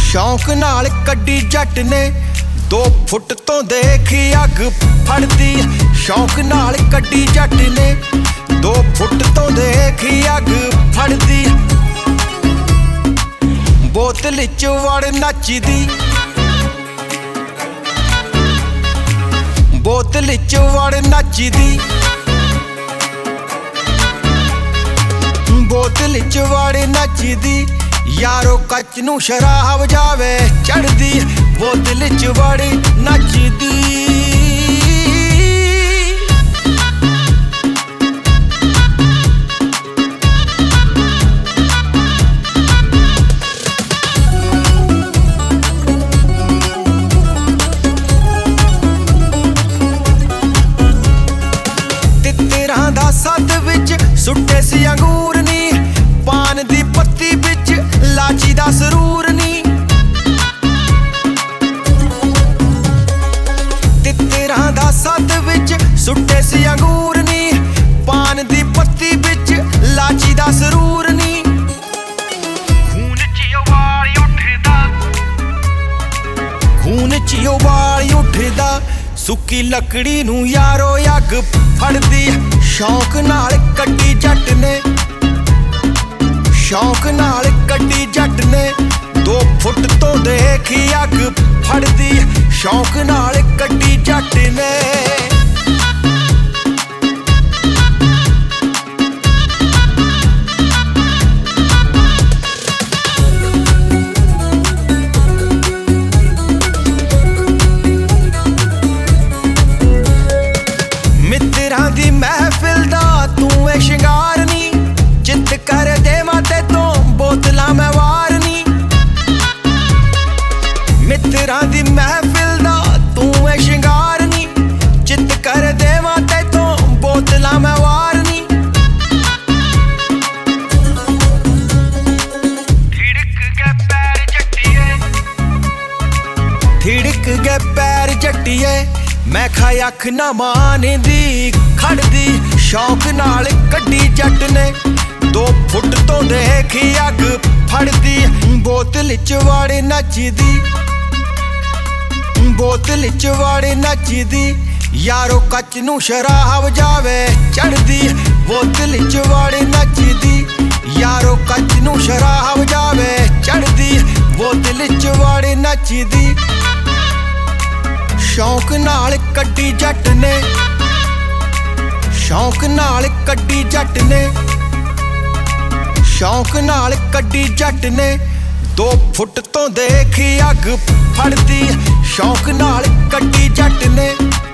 शौक नाल कड्डी जट ने 2 फुट तो देख अग फड़दी। शौक नाल कड्डी जट ने 2 फुट तो देख अग फड़दी। बोतल च वड़ नचदी, बोतल च वड़ नचदी, बोतल च वड़ नचदी। यारो कच नू शराब जावे चढ़दी, बोतल च वड़ नचदी। तितरां दा सद विच सुट्टे सी अंगूर नी, पान दी पत्ती विच लाची दा सरूर नी। तितरां दा सद विच सुट्टे सी अंगूर नी, पान दी पत्ती विच लाची दा सरूर नी। खून च उबाल उठदा, खून च उबाल उठदा। सुक्की लकड़ी नू यारो अग फड़दी। शौक नाल कड्डी जट ने, शौक नाल कड्डी जट ने 2 फुट तो देख अग फड़दी। शौक नाल कड्डी जट ने। मित्रां दी महफिल दा तू है शिंगार नी, चित कर देवां ते तों बोतलां मैं वार नी। मित्रां दी महफिल दा तू है शिंगार नी, चित कर देवां ते तों बोतलां मैं वार नी। थिड़क गए पैर जट्टिए, थिड़क गए पैर जट्टिए। मैं खाई अख ना मानदी खड़दी। शौक नाल कड्डी जट ने 2 फुट तो देख अग फड़दी। बोतल च वड़ नचदी, बोतल च वड़ नचदी। यारो कच नू शराब जावे चढ़दी, बोतल च वड़ नचदी। यारो कच नू शराब जावे चढ़दी, बोतल च वड़ नचदी। शौक नाल कड्डी जट ने, शौक नाल कड्डी जट ने, शौक नाल कड्डी जट ने 2 फुट तो देख अग फड़दी। शौक नाल कड्डी जट ने।